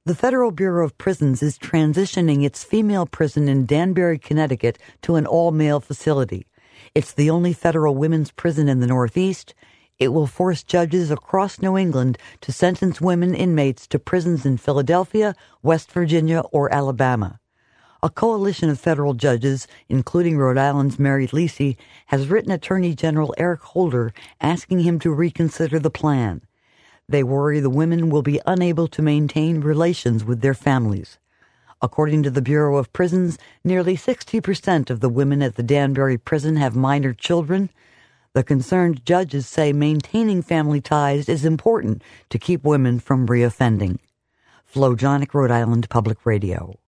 The Federal Bureau of Prisons is transitioning its female prison in Danbury, Connecticut to an all-male facility. It's the only federal women's prison in the Northeast. It will force judges across New England to sentence women inmates to prisons in Philadelphia, West Virginia, or Alabama. A coalition of federal judges, including Rhode Island's Mary Lisi, has written Attorney General Eric Holder asking him to reconsider the plan. They worry the women will be unable to maintain relations with their families. According to the Bureau of Prisons, nearly 60% of the women at the Danbury prison have minor children. The concerned judges say maintaining family ties is important to keep women from reoffending. Flo Jonick, Rhode Island Public Radio.